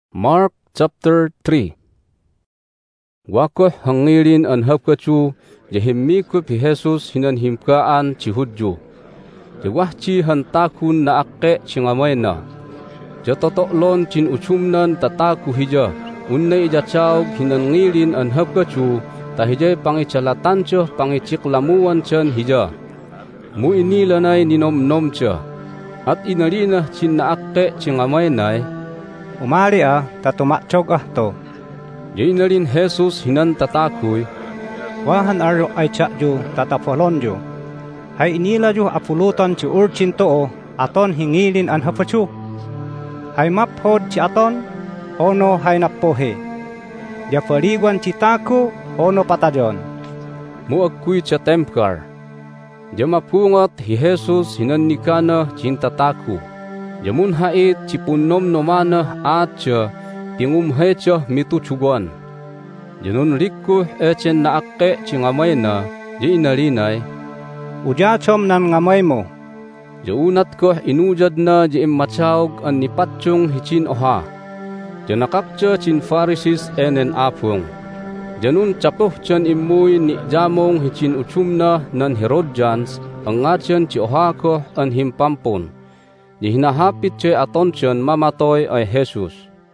Mark chapter 3. Wakoh hangilin an hapkachu jahimikup hi Jesus hinan himkaan ci Hudyo. Jawahci hantakun na akke cingamayna. Jatotoklon cin ucumnan tataku hija. Unnay jacaw hinan ngilin an hapkachu tahijay pangicalatancho pangiciklamuan chan hija. Mu inilanay ninom-nom cha. At inalina cin na akke cingamaynay. Umali tatumakchog to. Jainalin Jesus hinan tatakuy. Wahan arlo ay tiyakju tatapolonjo. Hay inila ju apulutan ci urchin too aton hingilin an hapachu. Hay maphod ci aton ono hay napohe. Jafariguan ci taku ono patajon. Muagkuy ca tempkar. Jamapungat hi Jesus hinan nikana cinta taku. Jamun hait cipunom nomana atcha tingumhecha mituchuguan. Janun riku echen na akke cingamayna jainalinay. Ujachom nan ngamay mo. Jaunat ko inujad na jaim machawg an nipatchong hicin oha. Janakakcha cin Pharisees enen apung. Janun capuh chan imuy ni jamong hicin uchumna nan Herodians ang ngachan ci oha ko an himpampon. Di hinahapit ce aton chan mamatoy ay Jesus.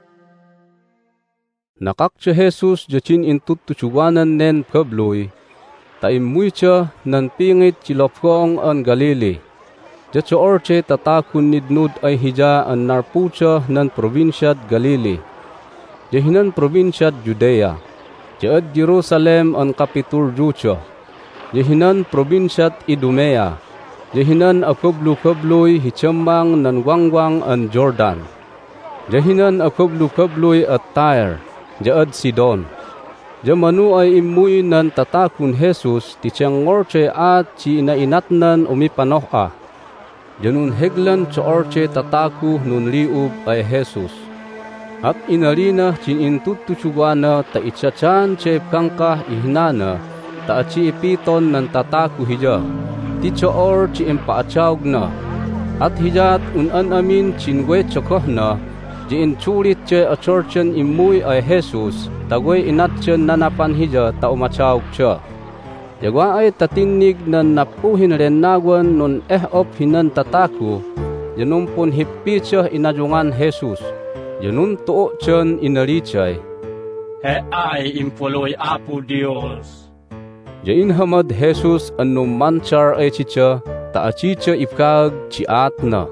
Nakak ce Jesus jacin intut tuchuganan nen kabloy. Taimuy ca nan pingit cilopkong an Galili. Jaco orce tatakun nidnud ay hija an narpuca nan provinsyad Galili. Jahinan provinsyad Judea. Jaad Jerusalem an kapitur juca. Jahinan provinsyad Idumea. Jahinan akublu-kubluy hicambang nan wangwang an Jordan. Jahinan akublu-kubluy at Tyre, jaad Sidon. Jamanu ay imuy nan tatakun Jesus ti tiangorce at ci inainatnan umipanoha. Janun heglan ca orce tataku nun liub ay Jesus. At inarina cin intutuchugana ta itcachan ce kangkah ihnana ta aci ipiton nan tataku hija. Ti choor ci impaachawg na. At hijat unan amin cinwe chokoh na. Ji inchulit ce achorchen imuy ay Jesus. Tagwe inatchen nanapan hija ta umachawg cha. Jagwa ay tatinig na napuhin renagwan nun op hinan tataku. Janumpun hippi cha inajungan Jesus. Janun tuo chen inalichay. He ay impuloy apo Dios. Jain hamad Jesus anu manchar ay chicha ta achicha ipkag ciat na.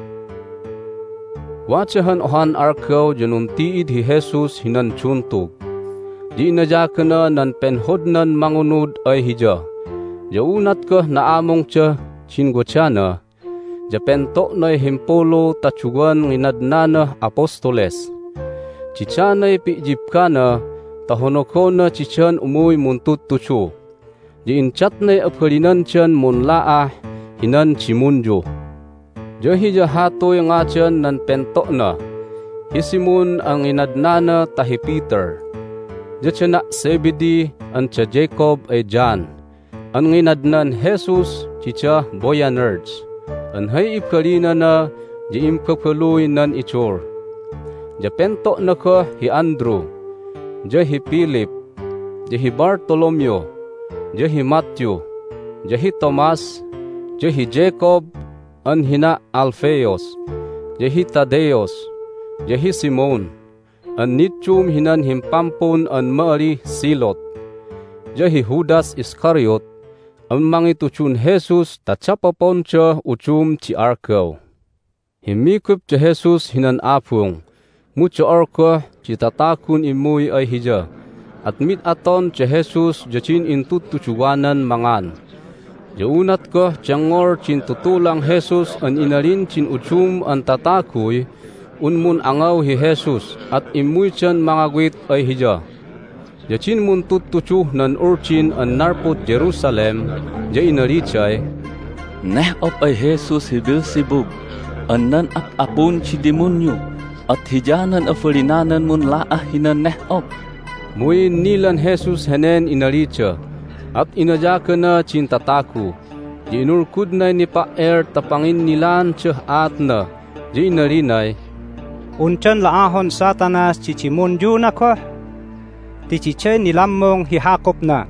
Wachahan ohan arkaw janun tiid hi Jesus hinan chuntog. Di najakana nan penhodnan mangunud ay hija. Jaunat ka naamong cha chinggochana. Japento nay himpolo tachugan nginadnana apostoles. Chichanay pijipkana tahonokona chichan umuy muntut tuchu. Diinchat na apkalinan chan munlaah hinan chimunjo. Jahi jahatoy nga chan nan pento na. Hisimun ang inadnana tahi Peter. Jachana Zebedee an cha Jacob ay John. Ang inadnan Jesus chicha Boanerges. An hay ipkalina na jiim kapkaluy nan ichor. Japento na ka hi Andrew. Jahi Philip. Jahi Bartolomeo. Jahi Matthew, jahi Tomas, jahi Jacob, an hina Alphaeus, jahi Tadeus, jahi Simon, an nitchum hinan himpampon an Mari Silot, jahi Judas Iscariot, an mangituchun Jesus tachapapon cha uchum ci arkaw. Himikup cha Jesus hinan apung, mucha arka ci tatakun imuy ay hija. At mit aton ci Jesus jacin intutuchuganan mangan. Jaunat ko tiangor cin tutulang Jesus an inarin cin uchum an tatakuy unmun angaw hi Jesus at imuy chan mangagwit ay hija. Jacin mun tutuchuh nan urchin an narput Jerusalem ja inalichay. Neh op ay Jesus hi Beelzebub an nan apun ci demonyo at hijanan afalinanan mun laah hinan neh op. Muy nilan Jesus henen inalicha at inajaka na cintataku. Di inurkud na ni paer tapangin nilan ceh at na. Di inarinay. Unchan laahon Satanas chichimunju na ko. Ti chichay nilamong hihakop na.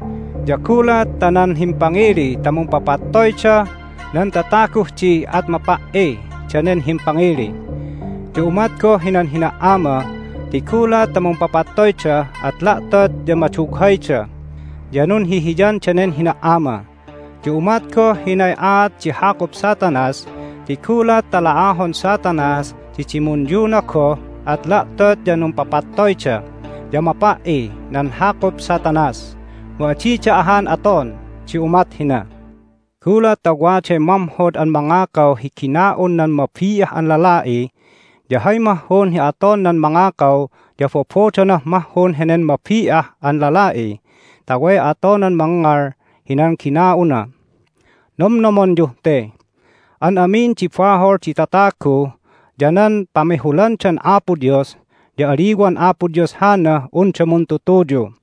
Jakulat tanan himpangiri tamong papatoy siya nan tatakuh ci at mapae tiyanen himpangiri. Ti umat ko hinan hinaama ti kulat tamong papatoy siya at laktad di machukhay siya. Janun hihijan tiyanen hinaama. Ti umat ko hinayat ci hakop Satanas ti kulat talaahon Satanas ti chimunju na ko at laktad janung papatoy siya. Jamapae nan hakop Satanas. Muachicaahan aton, ci umat hina. Kulat tagwache mamhod ang mangakaw hikinaon nan mapiyah ang lalai, jahay mahon hi aton nan mangakaw, jafopocho na mahon henen mapiyah ang lalai, tagway aton nan mangar hinan kinauna. Nomnomon juhte, an amin ci fahor ci tataku, janan pamehulan chan Apo Dios, ja ariwan Apo Dios hana uncha muntutujo.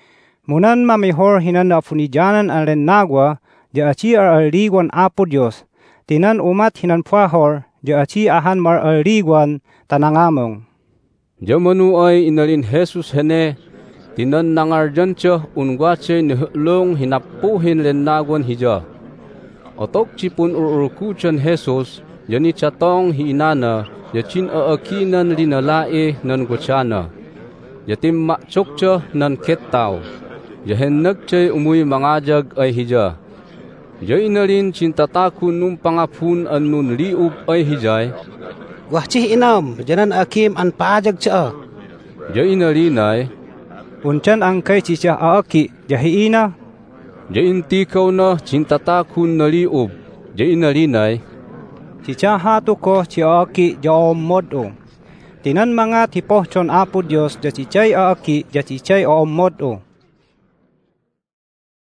Munan mamihor hinan na funijanan ang renagwa, ja aci ariwan Apo Dios, tinan umat hinan pahor, ja aci ahan mar ariwan tanangamong. Jamanu ay inalin Jesus hene, tinan nangarjan siya ungwache nihlong hinapuhin renagwan hija. Otok cipun urukuchan Jesus, jani catong hiinana, jacin aakinan linalae nan gutsana. Jatim makchok siya nan ketaw. Jahenag chay umuy mangajag ay hija. Jay inalin cintataku nung pangapun an nun liub ay hijay. Wahcih inam, janan akim an paajag siya. Jay inalinay. Unchan ang kay cica aaki, jahiina. Jay intikaw na cintatakun na liub. Jay inalinay. Cica hatu ko ci aaki jaom modo. Tinan mga tipohchon Apo Dios ja cicay aaki ja cicay om modo.